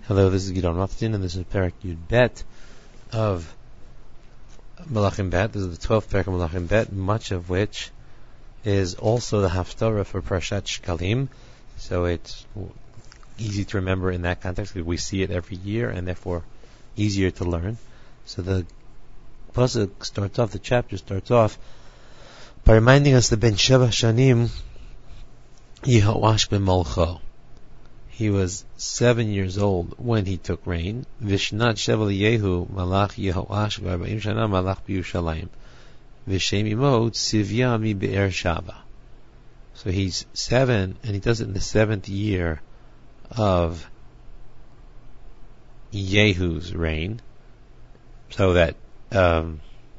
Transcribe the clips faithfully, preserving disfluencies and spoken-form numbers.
Hello, this is Gidon Rothstein, and this is Perek Yud Bet of Malachim Bet. This is the twelfth Perek of Malachim Bet, much of which is also the Haftarah for Parashat Shkalim. So it's easy to remember in that context because we see it every year, and therefore easier to learn. So the pasuk starts off, the chapter starts off by reminding us that Ben Sheva Shanim Yehoash ben Molcho. He was seven years old when he took reign. Vishnat Shevel Yehu Malach Yehoash V'Arba'im Shana Malach B'Yushalayim V'Shem Imo Tzivya Mi Be'er Shava. So he's seven, and he does it in the seventh year of Yehu's reign. So that um,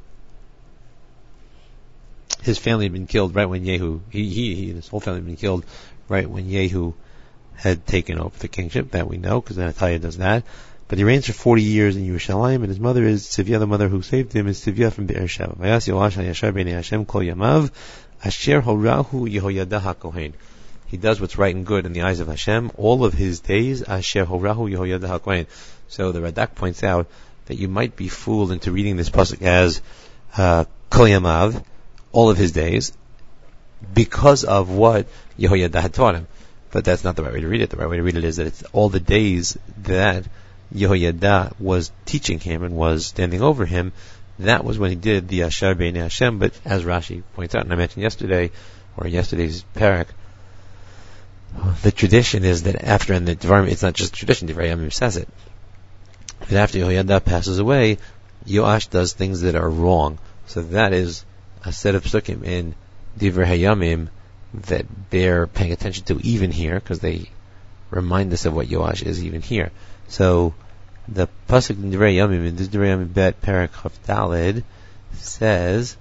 his family had been killed right when Yehu, he, he, he and his whole family had been killed right when Yehu had taken over the kingship. That we know, because Ataliah does that. But he reigns for forty years in Yerushalayim, and his mother is Tzivya, the mother who saved him, is Tzivya from Be'er Sheva. Vayas Yoash HaYashar B'nei Hashem Kol Yamav Asher Horahu Yehoyada HaKohen. He does what's right and good in the eyes of Hashem all of his days. Asher Horahu Yehoyada HaKohen. So the Radak points out that you might be fooled into reading this pasuk as uh, Kol Yamav, all of his days, because of what Yehoyada had taught him. But that's not the right way to read it. The right way to read it is that it's all the days that Yehoyada was teaching him and was standing over him. That was when he did the Ashar B'nei Hashem. But as Rashi points out, and I mentioned yesterday, or yesterday's parak, the tradition is that after, and the Devarim, it's not just tradition, Divrei Yamim says it, that after Yehoyada passes away, Yoash does things that are wrong. So that is a set of psukim in Divrei Hayamim that bear paying attention to even here, because they remind us of what Yoash is even here. So the pasuk in Divrei Yamim, in this Divrei Yamim Bet Perek Chaf Daled, says,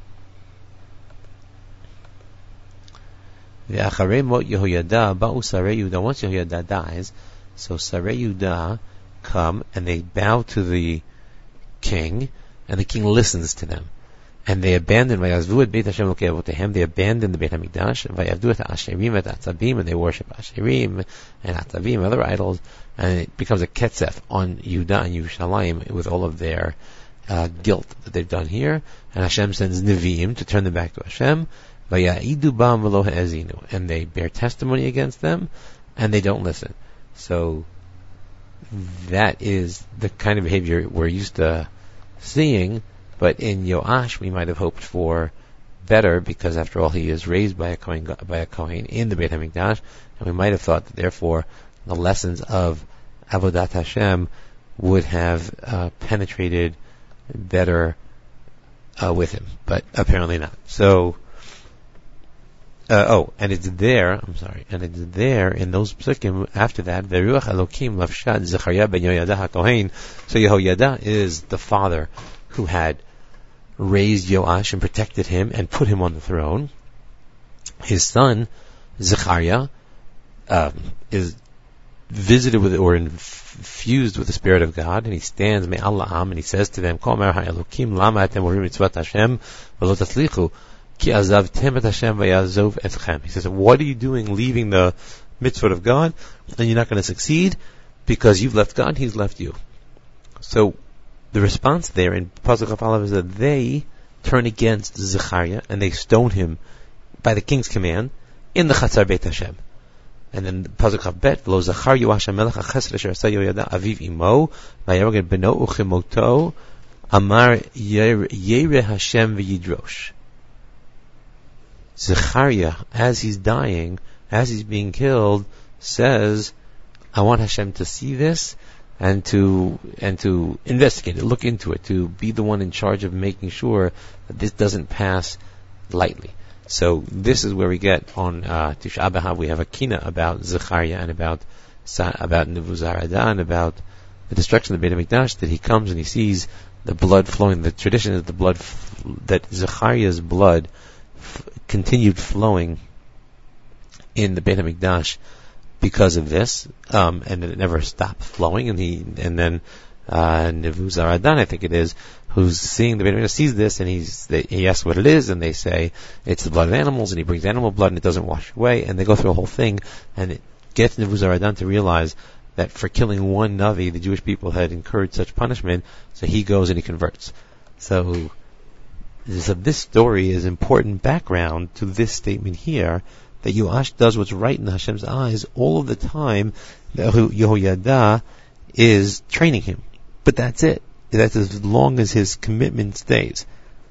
"Ve'acharei mot Yehoyada ba'u Sarei Yehuda." Once Yehoyada dies, so Sarei Yehuda come and they bow to the king, and the king listens to them. And they abandon Vayazvu et Beit Hashem Elokei Avotehem. They abandon the Beit Hamikdash. Vayavdu et Asherim et Atzavim, and they worship Asherim and Atzavim, other idols. And it becomes a ketzef on Yudah and Yerushalayim with all of their uh, guilt that they've done here. And Hashem sends Nevi'im to turn them back to Hashem. Vaya'idu bam v'lo ha'ezinu, and they bear testimony against them, and they don't listen. So that is the kind of behavior we're used to seeing. But in Yoash, we might have hoped for better, because after all, he is raised by a Kohen, by a Kohen in the Beit HaMikdash, and we might have thought that therefore the lessons of Avodat Hashem would have uh, penetrated better uh, with him, but apparently not. So, uh, oh, and it's there, I'm sorry, and it's there in those psukim after that, Veruach Elokim Lavshad Zechariah ben Yehoyada HaKohen. So Yehoyada is the father who had raised Yoash and protected him and put him on the throne. His son, Zechariah, um, is visited with, or infused with the Spirit of God, and he stands me'al ha'am, and he says to them, Kol mer ha'elokim lama atem orim mitzvat Hashem v'lo tatzlichu ki azavtem et Hashem v'yazov etchem. He says, what are you doing leaving the mitzvot of God, and you're not going to succeed? Because you've left God, He's left you. So the response there in Pasuk Chaf Aleph is that they turn against Zechariah and they stone him by the king's command in the Chatzar Beit Hashem. And then Pasuk Chaf Bet, V'lo Zachar Yoash HaMelech HaChesed Asher Asa Yehoyada Aviv Imo V'yarog et Beno Uchemoto Amar Yireh Hashem V'yidrosh. Zechariah, as he's dying, as he's being killed, says, I want Hashem to see this, and to and to investigate it, look into it, to be the one in charge of making sure that this doesn't pass lightly. So this is where we get on uh, Tisha B'Av. We have a kina about Zechariah and about about Nebuzaradan, and about the destruction of the Beit HaMikdash, that he comes and he sees the blood flowing. The tradition is the blood f- that Zechariah's blood f- continued flowing in the Beit HaMikdash because of this, um, and it never stopped flowing. And he, and then uh, Nebuzaradan, I think it is, who's seeing the Beit HaMikdash, sees this, and he's they, he asks what it is, and they say it's the blood of animals, and he brings animal blood, and it doesn't wash away, and they go through a whole thing, and it gets Nebuzaradan to realize that for killing one Navi, the Jewish people had incurred such punishment, so he goes and he converts. So, so this story is important background to this statement here, that Yoash does what's right in Hashem's eyes all of the time, that Yehoiada is training him. But that's it. That's as long as his commitment stays.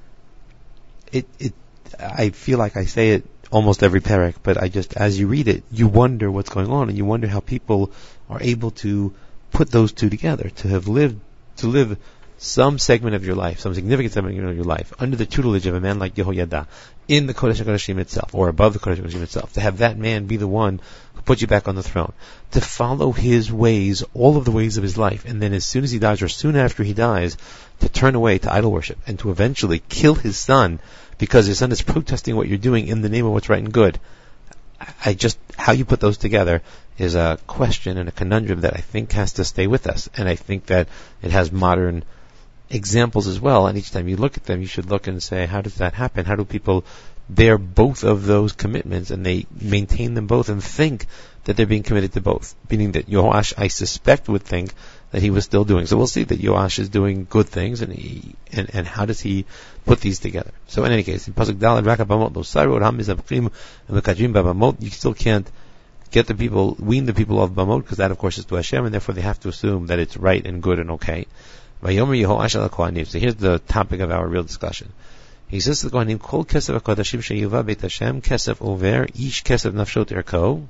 It, it, I feel like I say it almost every parak, but I just, as you read it, you wonder what's going on, and you wonder how people are able to put those two together, to have lived, to live some segment of your life, some significant segment of your life, under the tutelage of a man like Yehoiada, in the Kodesh HaKodeshim itself, or above the Kodesh HaKodeshim itself, to have that man be the one who puts you back on the throne, to follow his ways, all of the ways of his life, and then as soon as he dies, or soon after he dies, to turn away to idol worship, and to eventually kill his son, because his son is protesting what you're doing in the name of what's right and good. I just, how you put those together is a question and a conundrum that I think has to stay with us, and I think that it has modern examples as well, and each time you look at them, you should look and say, how does that happen? How do people bear both of those commitments, and they maintain them both and think that they're being committed to both? Meaning that Yoash, I suspect, would think that he was still doing. So we'll see that Yoash is doing good things, and he, and, and how does he put these together? So in any case, in Pasuk Daled, Rak Bamot Lo Saru Ram Mizabchim Mekadrim Bamot, you still can't get the people, wean the people of Bamot, because that of course is to Hashem, and therefore they have to assume that it's right and good and okay. So here's the topic of our real discussion. He says to the Kohanim, Kol kesef HaKodashim sheyuva Beit Hashem, kesef over, ish kesef nafshot erko,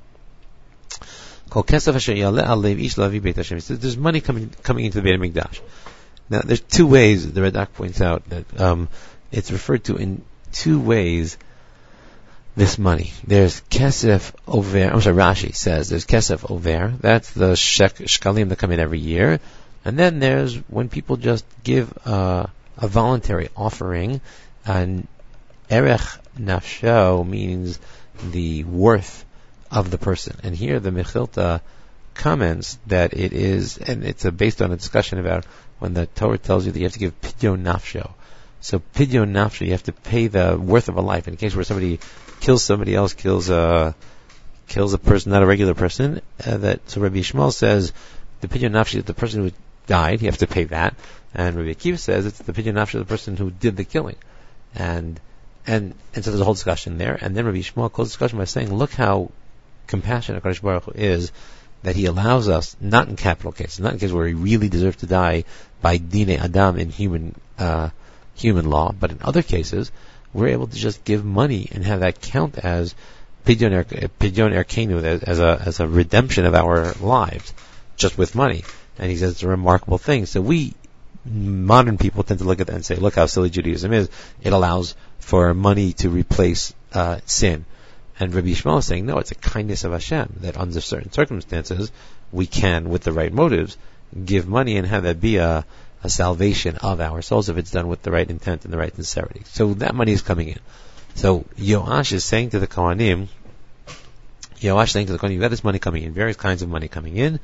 Kol kesef asher yaleh alev ish lavi Beit Hashem. He says there's money coming coming into the Beit HaMikdash. Now there's two ways, the Radak points out, that um, it's referred to in two ways, this money. There's kesef over, I'm sorry, Rashi says there's kesef over, that's the shek, shkalim that come in every year. And then there's when people just give uh, a voluntary offering, and erech nafsho means the worth of the person. And here the Mechilta comments that it is, and it's a, based on a discussion about when the Torah tells you that you have to give pidyon nafsho. So pidyon nafsho, you have to pay the worth of a life. In a case where somebody kills somebody else, kills a kills a person, not a regular person, uh, that so Rabbi Yishmael says the pidyon nafsho is the person who died, you have to pay that. And Rabbi Akiva says it's the pidyon nafsho of the person who did the killing. And and and so there's a whole discussion there. And then Rabbi Yishmael closed the discussion by saying, look how compassionate HaKadosh Baruch Hu is, that he allows us, not in capital cases, not in cases where we really deserve to die by Dine Adam in human uh, human law, but in other cases, we're able to just give money and have that count as pidyon erkenu, as a as a redemption of our lives, just with money. And he says it's a remarkable thing. So we, modern people, tend to look at that and say, look how silly Judaism is. It allows for money to replace uh, sin. And Rabbi Yishmael is saying, no, it's a kindness of Hashem, that under certain circumstances, we can, with the right motives, give money and have that be a, a salvation of our souls if it's done with the right intent and the right sincerity. So that money is coming in. So Yoash is saying to the Kohanim, Yoash is saying to the Kohanim, you've got this money coming in, various kinds of money coming in,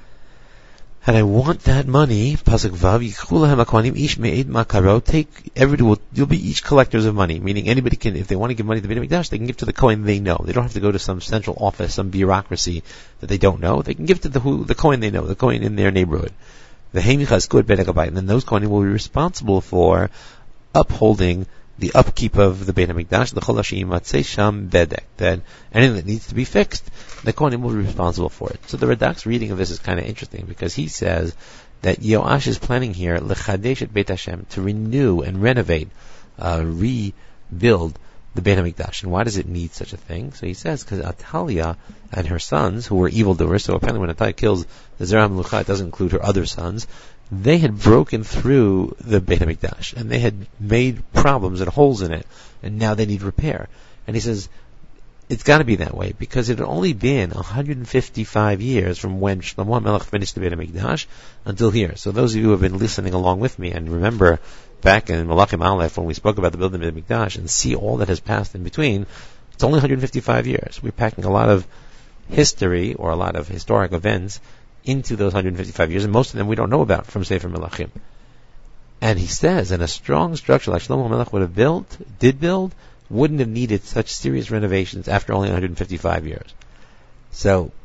and I want that money, Pasuk Vav, Yichulahem HaKohanim ish me'ed makaro, take, everybody will, you'll be each collectors of money, meaning anybody can, if they want to give money to the Beit HaMikdash, they can give to the Kohen they know. They don't have to go to some central office, some bureaucracy that they don't know. They can give to the who, the Kohen they know, the Kohen in their neighborhood. The Heimichas good Beit HaGabayit, and then those Kohanim will be responsible for upholding the upkeep of the Beit HaMikdash, the Chol Hashim Sham Bedek, that anything that needs to be fixed, the Kohanim will be responsible for it. So the Radak's reading of this is kind of interesting, because he says that Yoash is planning here, Lechadesh et Beit Hashem, to renew and renovate, uh, rebuild the Beit HaMikdash. And why does it need such a thing? So he says, because Atalia and her sons, who were evildoers, so apparently when Atalia kills the Zerah HaMelucha, it doesn't include her other sons, they had broken through the Beit HaMikdash, and they had made problems and holes in it, and now they need repair. And he says, it's got to be that way, because it had only been one hundred fifty-five years from when Shlomo HaMelech finished the Beit HaMikdash until here. So those of you who have been listening along with me, and remember back in Malachim Aleph when we spoke about the building of the Beit HaMikdash, and see all that has passed in between, it's only one hundred fifty-five years. We're packing a lot of history, or a lot of historic events, into those one hundred fifty-five years, and most of them we don't know about from Sefer Melachim. And he says, and a strong structure like Shlomo HaMelech would have built, did build, wouldn't have needed such serious renovations after only one hundred fifty-five years. So,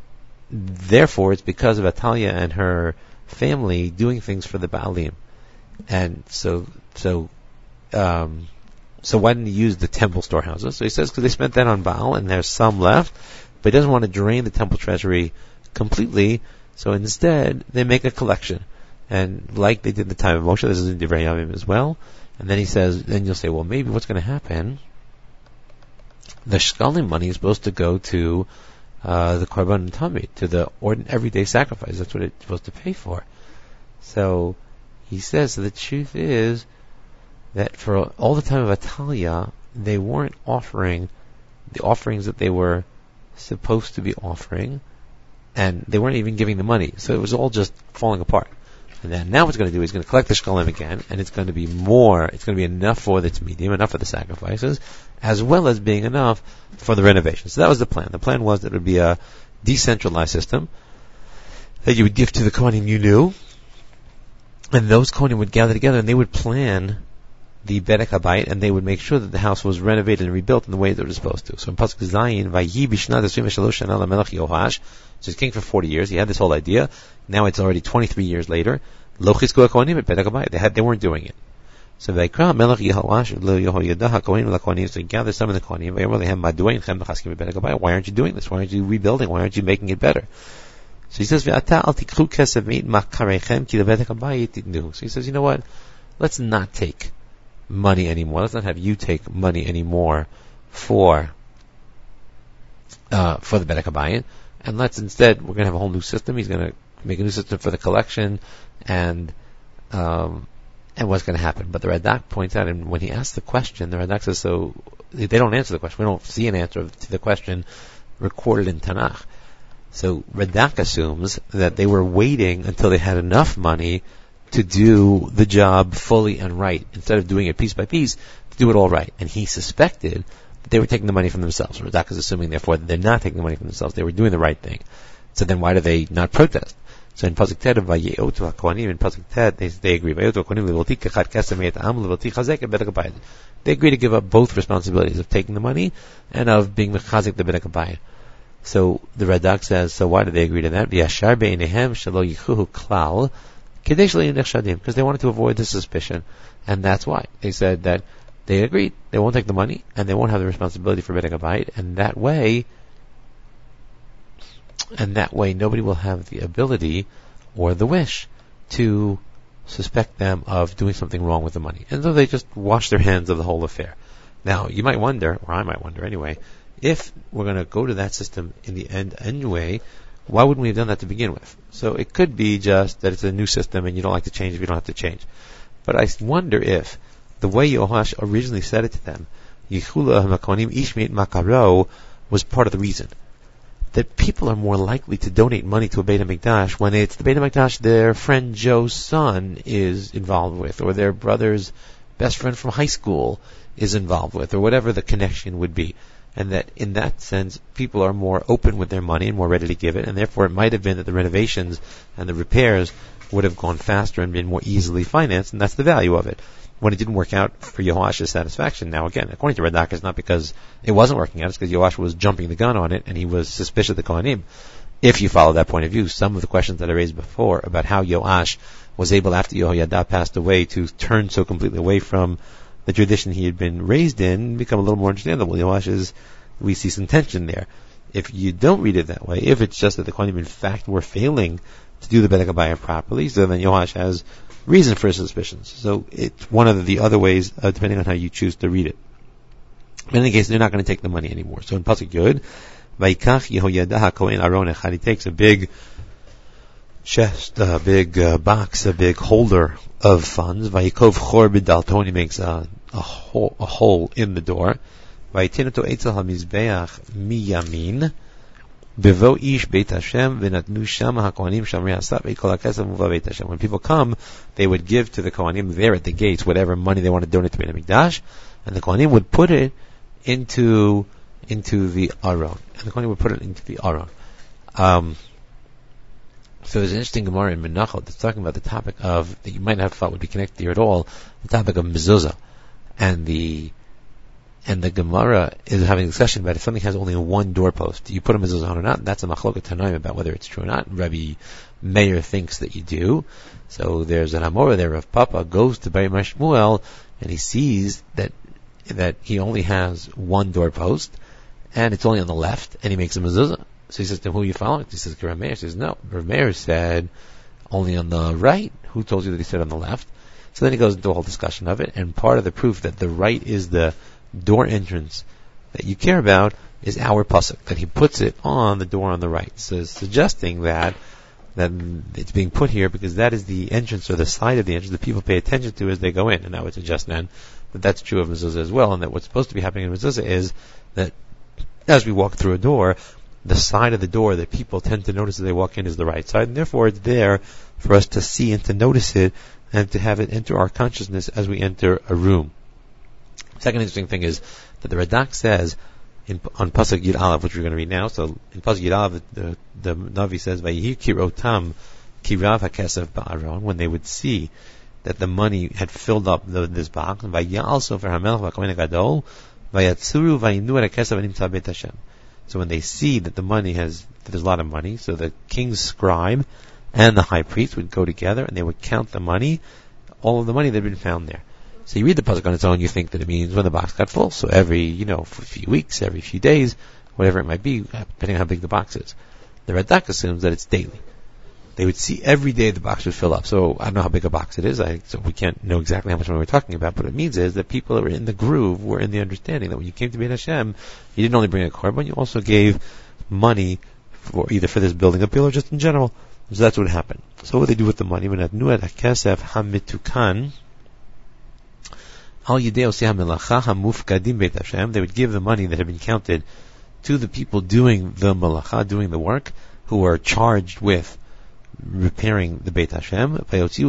therefore it's because of Atalia and her family doing things for the Baalim. And so, so, um, so why didn't he use the temple storehouses? So he says because they spent that on Baal and there's some left, but he doesn't want to drain the temple treasury completely, so instead they make a collection. And like they did in the time of Moshe, this is in Divrei Yamim as well. And then he says, then you'll say, well, maybe what's going to happen, the shkalim money is supposed to go to uh, the korban and tamid, to the ordinary everyday sacrifice. That's what it's supposed to pay for. So he says, so the truth is that for all the time of Atalia, they weren't offering the offerings that they were supposed to be offering, and they weren't even giving the money. So it was all just falling apart. And then now what he's going to do, he's going to collect the shkalim again, and it's going to be more, it's going to be enough for its medium, enough for the sacrifices, as well as being enough for the renovation. So that was the plan. The plan was that it would be a decentralized system that you would give to the Kohanim you knew, and those Kohanim would gather together and they would plan the Bedek HaBayit, and they would make sure that the house was renovated and rebuilt in the way that it was supposed to. So in Pasuk Zayin, Vayi Bishnat Esrim Shalosh Shana LaMelech Yoash, so he's king for forty years. He had this whole idea. Now it's already twenty-three years later. Lo Chizku HaKohanim at Bedek HaBayit. They had, they weren't doing it. So Vaikra Melech Yehoash Lo Yehoyadah HaKohanim LaKohanim. So he gathered some of the Kohanim. Vayomer Lehem Maduay Inchem B'Chaskim at Bedek HaBayit. Why aren't you doing this? Why aren't you rebuilding? Why aren't you making it better? So he says, Ve'ata al tikchu kesef me'it makarechem ki lebedek habayit titnu. So he says, you know what? Let's not take money anymore. Let's not have you take money anymore for uh, for the Bedek HaBayit, and let's instead, we're going to have a whole new system. He's going to make a new system for the collection, and um, and what's going to happen. But the Radak points out, and when he asks the question, the Radak says, so they don't answer the question. We don't see an answer to the question recorded in Tanakh. So Radak assumes that they were waiting until they had enough money to do the job fully and right, instead of doing it piece by piece, to do it all right. And he suspected that they were taking the money from themselves. Radak is assuming, therefore, that they're not taking the money from themselves. They were doing the right thing. So then why do they not protest? So in Pasuk Ted, Vayeotu HaKohanim, in Pasuk Ted, they, they agree. Vayeotu HaKohanim levolti kechat kesem me'et ha'am levolti chazek et Bedek HaBayit. They agree to give up both responsibilities of taking the money and of being mechazik the Bedek HaBayit. So the Radak says, so why did they agree to that? V'yashar be'enehem shelo yichuhu klal, because they wanted to avoid the suspicion, and that's why they said that they agreed they won't take the money and they won't have the responsibility for Bedek HaBayit, and that way, and that way nobody will have the ability or the wish to suspect them of doing something wrong with the money, and so they just wash their hands of the whole affair. Now you might wonder, or I might wonder anyway, if we're going to go to that system in the end anyway, why wouldn't we have done that to begin with? So it could be just that it's a new system and you don't like to change if you don't have to change. But I wonder if the way Yoash originally said it to them, Yichula HaKohanim Ishmeit Makaro, was part of the reason. That people are more likely to donate money to a Beit HaMikdash when it's the Beit HaMikdash their friend Joe's son is involved with, or their brother's best friend from high school is involved with, or whatever the connection would be. And that in that sense, people are more open with their money and more ready to give it, and therefore it might have been that the renovations and the repairs would have gone faster and been more easily financed, and that's the value of it. When it didn't work out for Yoash's satisfaction, now again, according to Radak, it's not because it wasn't working out, it's because Yoash was jumping the gun on it, and he was suspicious of the Kohanim. If you follow that point of view, some of the questions that I raised before about how Yoash was able, after Yehoyadah passed away, to turn so completely away from the tradition he had been raised in, become a little more understandable. Yoash is, we see some tension there. If you don't read it that way, if it's just that the Kohanim in fact were failing to do the Bedek HaBayit properly, so then Yoash has reason for his suspicions. So it's one of the other ways, uh, depending on how you choose to read it. In any case, they're not going to take the money anymore. So in Pasuk Yud, Vaikach Yehoyadah HaKohen Aron Echad, he takes a big chest, a big uh, box, a big holder of funds. Vayikov Chor B'Dalton, he makes a, a, hole, a hole in the door. Vayitinato Eitzel HaMizbeach Miyamin, Bevo Ish Beit Hashem V'Natnu Sham HaKohanim Shamrei Asaf V'Kol HaKesef Muva Beit Hashem. When people come, they would give to the Kohanim there at the gates whatever money they want to donate to Beit HaMikdash, and the Kohanim would put it into into the Aron. And the Kohanim would put it into the Aron. Um, so there's an interesting Gemara in Menachot that's talking about the topic of, that you might not have thought would be connected here at all, the topic of mezuzah, and the And the Gemara is having a discussion about if something has only one doorpost, do you put a mezuzah on or not? That's a machloket tanaim about whether it's true or not. Rabbi Meir thinks that you do. So there's an Amora there. Rav Papa goes to Beit Shmuel and he sees that that he only has one doorpost and it's only on the left, and he makes a mezuzah. So he says to him, who are you following? He says, Rav Meir. He says, no. Rav Meir said only on the right. Who told you that he said on the left? So then he goes into a whole discussion of it, and part of the proof that the right is the door entrance that you care about is our pasuk, that he puts it on the door on the right. So suggesting that that it's being put here because that is the entrance or the side of the entrance that people pay attention to as they go in. And I would suggest then that that's true of mezuzah as well, and that what's supposed to be happening in mezuzah is that as we walk through a door, the side of the door that people tend to notice as they walk in is the right side, and therefore it's there for us to see and to notice it and to have it enter our consciousness as we enter a room. Second interesting thing is that the Radak says in, on Pasuk Yid Aleph, which we're going to read now. So in Pasuk Yid Aleph, the, the, the Navi says, "Vayihi kirotam kirav hakesef ba'aron," when they would see that the money had filled up the, this box. Vayal sofer hamelech v'kohen gadol vayatzuru vayinu et hakesef v'nimtza beit Hashem. So when they see that the money has, that there's a lot of money, so the king's scribe and the high priest would go together and they would count the money, all of the money that had been found there. So you read the pasuk on its own, you think that it means when the box got full. So every, you know, for a few weeks, every few days, whatever it might be, depending on how big the box is. The Radak assumes that it's daily. They would see every day the box would fill up. So I don't know how big a box it is, I, so we can't know exactly how much money we're talking about. But what it means is that people that were in the groove were in the understanding that when you came to Beit Hashem, you didn't only bring a korban, you also gave money for either for this building up or just in general. So that's what happened. So what they do with the money, when atnu et hakesef hamitukan, al yidei osei hamelacha hamufkadim Beit Hashem, they would give the money that had been counted to the people doing the malacha, doing the work, who were charged with repairing the Beit Hashem. So these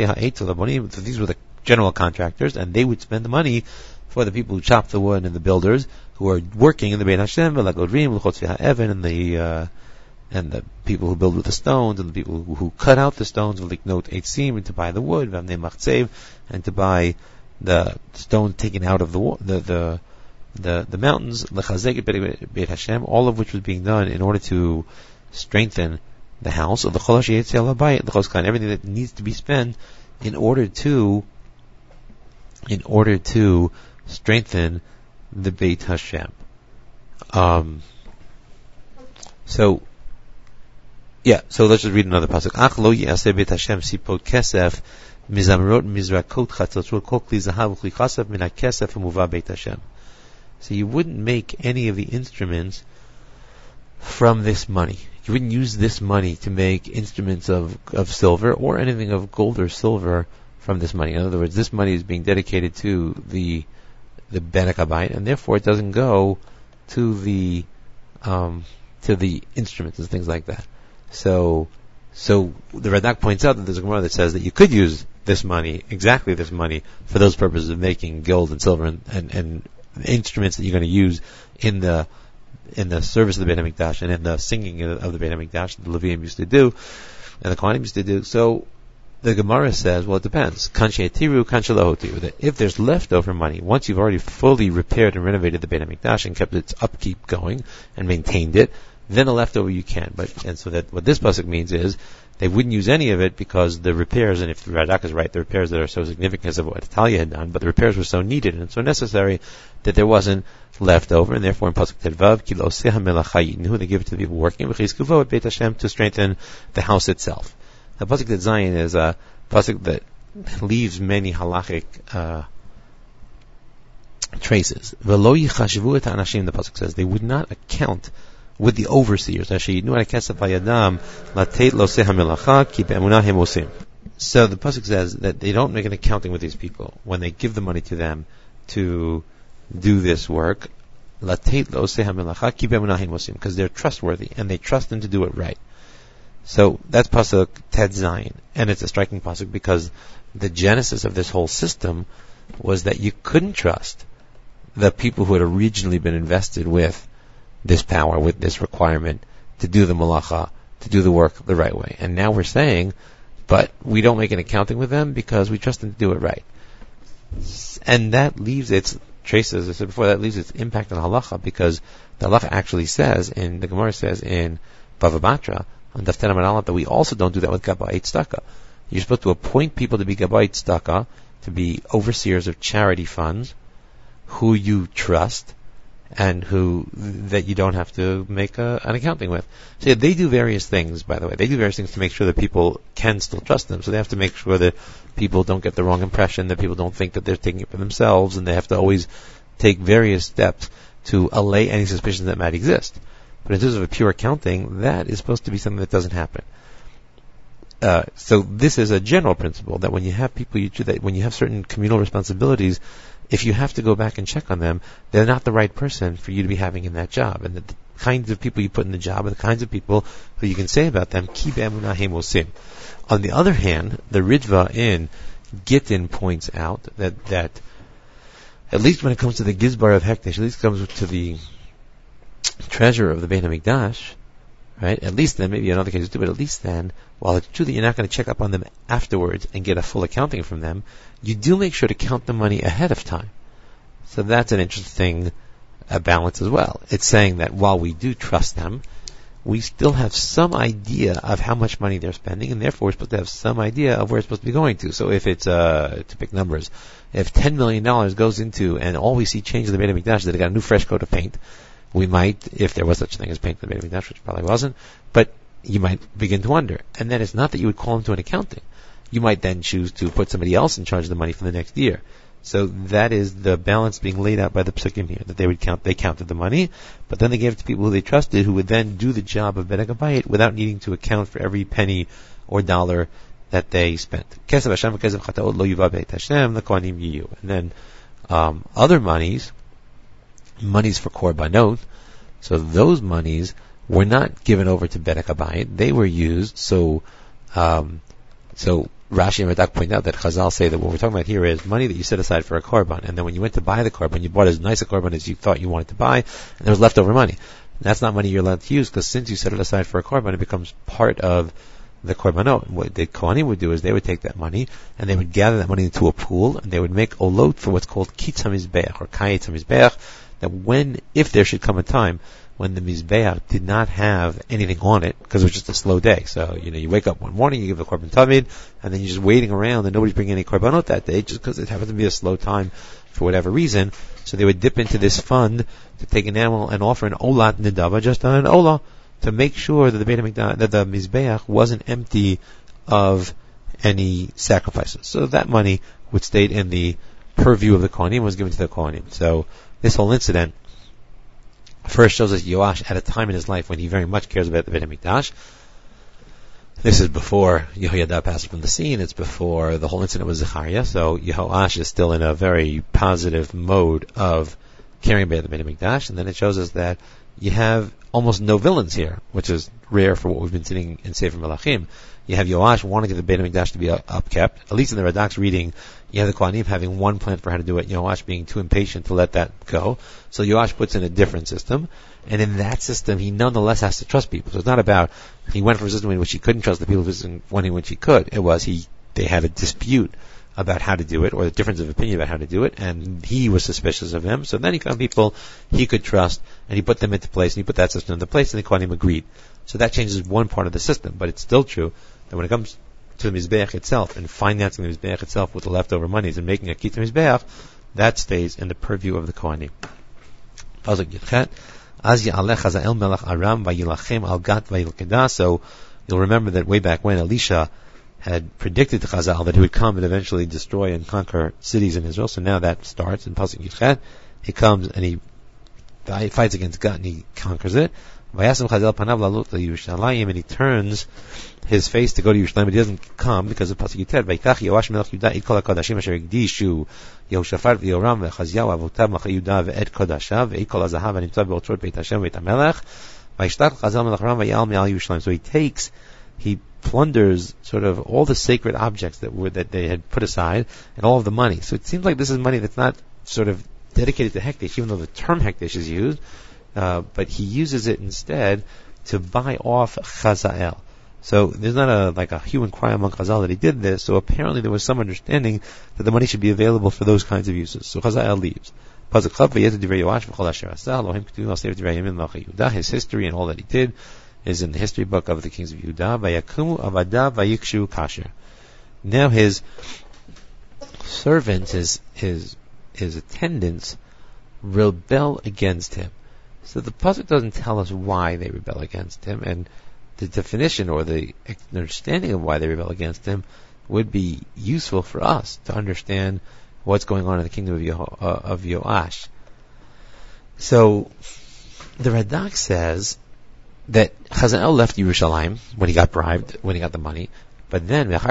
were the general contractors, and they would spend the money for the people who chop the wood and the builders who are working in the Beit Hashem, and the uh, and the people who build with the stones, and the people who, who cut out the stones, note eitzim, and to buy the wood, and to buy the stone taken out of the the the the, the mountains, Beit Hashem, all of which was being done in order to strengthen the house of the Cholosh Yetzel Habayit, the Choskan, everything that needs to be spent in order to in order to strengthen the Beit Hashem. Um, so, yeah, so let's just read another pasuk. Ach lo yaseh Beit Hashem sipot kesef mizamrot mizrakot chatzatzot kol kli zahav ukli chasef min hakesef umuva Beit Hashem. So you wouldn't make any of the instruments from this money. You wouldn't use this money to make instruments of, of silver or anything of gold or silver from this money. In other words, this money is being dedicated to the the Ben Habayit, and therefore it doesn't go to the um, to the instruments and things like that. So, so the Radak points out that there's a Gemara that says that you could use this money, exactly this money, for those purposes of making gold and silver and, and, and instruments that you're going to use in the in the service of the Beit HaMikdash and in the singing of the Beit HaMikdash that the Leviim used to do and the Kohanim used to do. So the Gemara says, well, it depends. Kanshe tiru, kanshe lahotiru. That if there's leftover money, once you've already fully repaired and renovated the Beit HaMikdash and kept its upkeep going and maintained it, then the leftover you can. But and so that what this pasuk means is they wouldn't use any of it because the repairs, and if the Radak is right, the repairs that are so significant because of what Talia had done, but the repairs were so needed and so necessary that there wasn't left over, and therefore in pasuk Tedvav, Ki lo oseh hamelacha yitnu, they give it to the people working v'chizkuvo at Beit Hashem to strengthen the house itself. The pasuk that Zion is a pasuk that leaves many halachic uh, traces. V'lo yichashvu et ha'anashim, the pasuk says, they would not account with the overseers. So the pasuk says that they don't make an accounting with these people when they give the money to them to do this work, because they're trustworthy and they trust them to do it right. So that's pasuk Ted Zayin, and it's a striking pasuk because the genesis of this whole system was that you couldn't trust the people who had originally been invested with this power, with this requirement to do the malacha, to do the work the right way. And now we're saying, but we don't make an accounting with them because we trust them to do it right. And that leaves, it's traces, I said before, that leaves its impact on halacha, because the halacha actually says, in the Gemara says in Bava Batra, on Daf Ten Amud Aleph, that we also don't do that with Gabait Tzedakah. You're supposed to appoint people to be Gabait Tzedakah, to be overseers of charity funds, who you trust, and who that you don't have to make a, an accounting with. So yeah, they do various things, by the way. They do various things to make sure that people can still trust them. So they have to make sure that people don't get the wrong impression, that people don't think that they're taking it for themselves, and they have to always take various steps to allay any suspicions that might exist. But in terms of a pure accounting, that is supposed to be something that doesn't happen. Uh, so this is a general principle, that when you have people, you do that when you have certain communal responsibilities, if you have to go back and check on them, they're not the right person for you to be having in that job. And the, the kinds of people you put in the job are the kinds of people who you can say about them, Ki be'emunah hem osim. On the other hand, the Ritva in Gittin points out that, that at least when it comes to the Gizbar of Hekdesh, at least comes to the treasurer of the Beit HaMikdash, right? At least then, maybe in other cases too, but at least then, while it's true that you're not going to check up on them afterwards and get a full accounting from them, you do make sure to count the money ahead of time. So that's an interesting uh, balance as well. It's saying that while we do trust them, we still have some idea of how much money they're spending, and therefore we're supposed to have some idea of where it's supposed to be going to. So if it's, uh, to pick numbers, if ten million dollars goes into, and all we see changes in the Beit HaMikdash is that they got a new fresh coat of paint, we might, if there was such a thing as paint in the Beit HaMikdash, which probably wasn't, but you might begin to wonder. And then it's not that you would call them to an accounting. You might then choose to put somebody else in charge of the money for the next year. So that is the balance being laid out by the psukim here, that they would count, they counted the money, but then they gave it to people who they trusted, who would then do the job of Bedek Habayit without needing to account for every penny or dollar that they spent. Kesav Hashem v'kesav chataot lo yuva beit Hashem, the kohanim yiyu. And then um, other monies, monies for korbanot, so those monies were not given over to Bedek Habayit, they were used, so um, so Rashi and Radak point out that Chazal say that what we're talking about here is money that you set aside for a korban, and then when you went to buy the korban, you bought as nice a korban as you thought you wanted to buy, and there was leftover money. And that's not money you're allowed to use, because since you set it aside for a korban, it becomes part of the korbanot. And what the Kohanim would do is they would take that money, and they would gather that money into a pool, and they would make olot for what's called kitz hamizbeach, or kayetz hamizbeach, that when, if there should come a time when the Mizbeach did not have anything on it, because it was just a slow day. So, you know, you wake up one morning, you give the Korban Tamid, and then you're just waiting around, and nobody's bringing any Korbanot that day, just because it happened to be a slow time for whatever reason. So they would dip into this fund to take an animal and offer an Olat Nidava, just on an Olah, to make sure that the Beit HaMikdash, that the Mizbeach wasn't empty of any sacrifices. So that money would stay in the purview of the Kohanim, was given to the Kohanim. So this whole incident first shows us Yoash at a time in his life when he very much cares about the Beit HaMikdash. This is before Yehoiada passes from the scene. It's before the whole incident with Zechariah. So Yehoash is still in a very positive mode of caring about the Beit HaMikdash. And then it shows us that you have almost no villains here, which is rare for what we've been seeing in Sefer Melachim. You have Yoash wanting the Beit HaMikdash to be upkept. At least in the Radak's reading, you have the Kohanim having one plan for how to do it, Yoash being too impatient to let that go. So Yoash puts in a different system. And in that system, he nonetheless has to trust people. So it's not about, he went for a system in which he couldn't trust the people, one in which he could. It was, he, they had a dispute about how to do it, or the difference of opinion about how to do it, and he was suspicious of him. So then he found people he could trust, and he put them into place, and he put that system into place, and the Kohanim agreed. So that changes one part of the system, but it's still true that when it comes to the Mizbeach itself, and financing the Mizbeach itself with the leftover monies, and making a Kitz Mizbeach, that stays in the purview of the Kohanim. Pasuk Yudchet, Az ya'alech Hazael melech Aram vayilachem al Gat vayilkedah. So you'll remember that way back when Elisha had predicted to Chazal that he would come and eventually destroy and conquer cities in Israel. So now that starts in Pasuk Yudchet. He comes and he fights against Gat and he conquers it. Vayasem Chazal panav lalot leYerushalayim, and he turns his face to go to Yerushalayim, but he doesn't come because of Pasuk Yudchet. Vayikach Yoash melech Yudah et kol hakodashim asher hikdishu Yehoshaphat v'Yoram v'Chaziyahu avotav melech Yudah ve'et kodashav ve'et kol hazahav hanimtzah be'otzrot Beit Hashem ve'et HaMelech vayishtach Chazal melech Aram v'yal me'al Yerushalayim. So he takes, he plunders sort of all the sacred objects that were that they had put aside and all of the money. So it seems like this is money that's not sort of dedicated to Hekdesh, even though the term Hekdesh is used, uh, but he uses it instead to buy off Chazael. So there's not a like a hue and cry among Chazal that he did this. So apparently there was some understanding that the money should be available for those kinds of uses. So Chazal leaves. His history and all that he did is in the history book of the kings of Yehuda. Now his servants, his his his attendants, rebel against him. So the pasuk doesn't tell us why they rebel against him, and the definition or the understanding of why they rebel against him would be useful for us to understand what's going on in the kingdom of, Yeho, uh, of Yoash. So the Radak says that Chazal left Yerushalayim when he got bribed, when he got the money. But then, when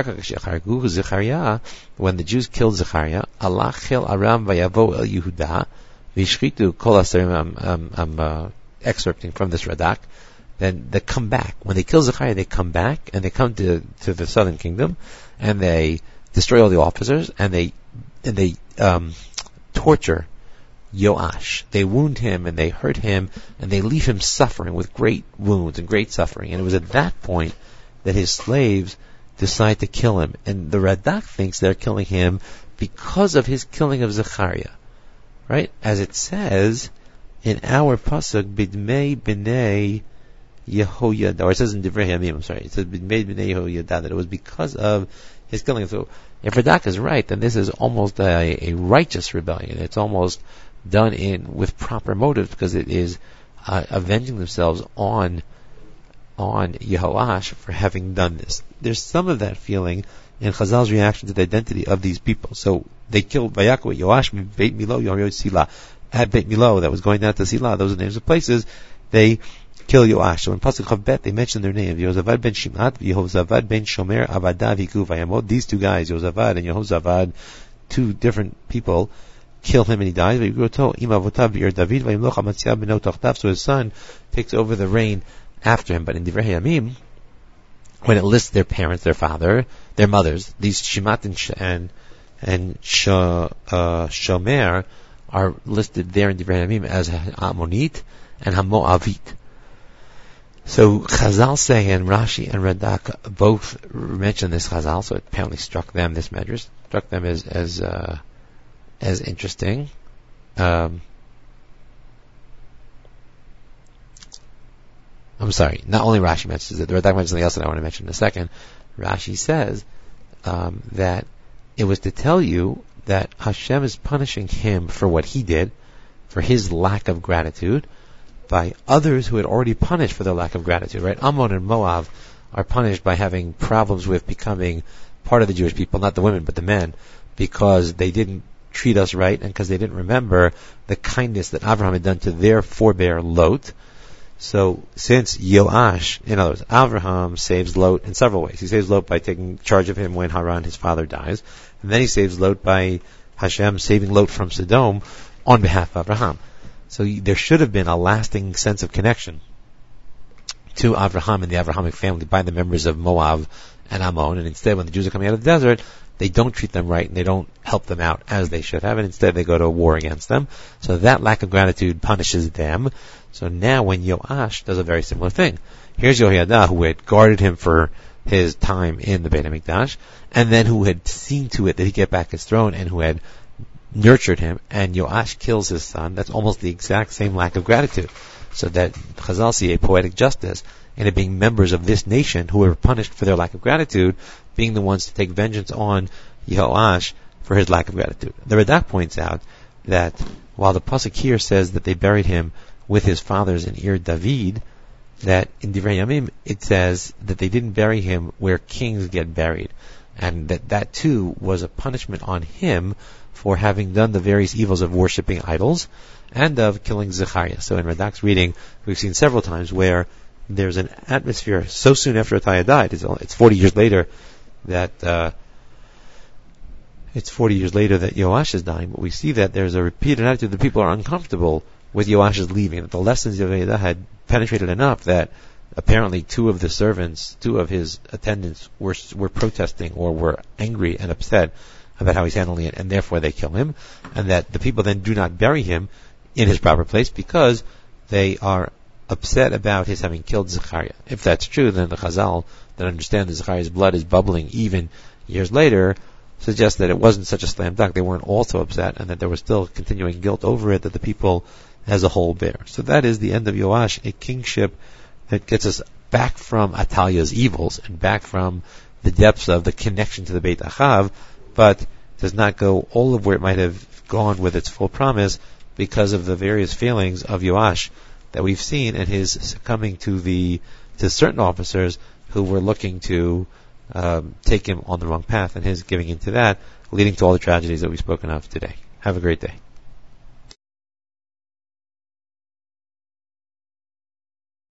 the Jews killed Zechariah, Allah chel aram vayavo el Yehuda v'shchitu kol asarim. I'm, I'm uh, excerpting from this Radak. Then they come back. When they kill Zechariah, they come back and they come to to the southern kingdom, and they destroy all the officers, and they and they um, torture Yoash. They wound him and they hurt him and they leave him suffering with great wounds and great suffering. And it was at that point that his slaves decide to kill him. And the Radak thinks they're killing him because of his killing of Zechariah. Right? As it says in our pasuk, Bidmei B'nei Yehoyada, or it says in Divrei Yamim, I'm sorry, it says Bidmei B'nei Yehoyada, that it was because of his killing. So if Radak is right, then this is almost a, a righteous rebellion. It's almost done in with proper motives, because it is uh, avenging themselves on on Yehoash for having done this. There's some of that feeling in Chazal's reaction to the identity of these people. So they killed Vayaku Yoash Beit Milo Yoriyot Sila. At Beit Milo, that was going down to Sila, those are the names of places, they kill Yoash. So in Pasuk Chav Bet, they mention their name, Yehozavad ben Shimat, Yehozavad ben Shomer Avada Viku Vayamod. These two guys, Yehozavad and Yehozavad, two different people, kill him and he dies. So his son takes over the reign after him. But in Divrei Yamim, when it lists their parents, their father, their mothers, these Shimat and Sh- and, and Sh- uh, Shomer are listed there in Divrei Yamim as Ammonite and Hamoavit. So Chazal say, and Rashi and Radak both mention this Chazal, so it apparently struck them, this medrash, struck them as, as, uh, as interesting. Um, I'm sorry, not only Rashi mentions it, the Radak mentions something else that I want to mention in a second. Rashi says um, that it was to tell you that Hashem is punishing him for what he did, for his lack of gratitude, by others who had already punished for their lack of gratitude, right? Ammon and Moab are punished by having problems with becoming part of the Jewish people, not the women, but the men, because they didn't treat us right and because they didn't remember the kindness that Abraham had done to their forebear Lot. So since Yoash, in other words, Abraham saves Lot in several ways. He saves Lot by taking charge of him when Haran, his father, dies. And then he saves Lot by Hashem saving Lot from Sodom on behalf of Abraham. So there should have been a lasting sense of connection to Abraham and the Abrahamic family by the members of Moab and Ammon. And instead, when the Jews are coming out of the desert, they don't treat them right and they don't help them out as they should have. And instead, they go to war against them. So that lack of gratitude punishes them. So now when Yoash does a very similar thing. Here's Yehoiada, who had guarded him for his time in the Beit HaMikdash, and then who had seen to it that he get back his throne, and who had nurtured him, and Yoash kills his son. That's almost the exact same lack of gratitude. So that Chazal see a poetic justice in it being members of this nation who were punished for their lack of gratitude, being the ones to take vengeance on Yoash for his lack of gratitude. The Radak points out that while the pasuk here says that they buried him with his fathers in Ir David, that in Divrei Yamim it says that they didn't bury him where kings get buried, and that that too was a punishment on him for having done the various evils of worshipping idols and of killing Zechariah. So in Radak's reading, we've seen several times where there's an atmosphere so soon after Ataya died. It's, it's forty years later that uh, it's forty years later that Yoash is dying, but we see that there's a repeated attitude that people are uncomfortable with Yoash's leaving. That the lessons of Yehoiada had penetrated enough that apparently two of the servants, two of his attendants, were were protesting or were angry and upset about how he's handling it, and therefore they kill him, and that the people then do not bury him in his proper place because they are upset about his having killed Zechariah. If that's true, then the Chazal that understand that Zechariah's blood is bubbling even years later suggests that it wasn't such a slam dunk. They weren't all so upset, and that there was still continuing guilt over it that the people as a whole bear. So that is the end of Yoash, a kingship that gets us back from Atalia's evils and back from the depths of the connection to the Beit Achav, but does not go all of where it might have gone with its full promise because of the various failings of Yoash that we've seen and his succumbing to the to certain officers who were looking to um, take him on the wrong path, and his giving into that, leading to all the tragedies that we've spoken of today. Have a great day.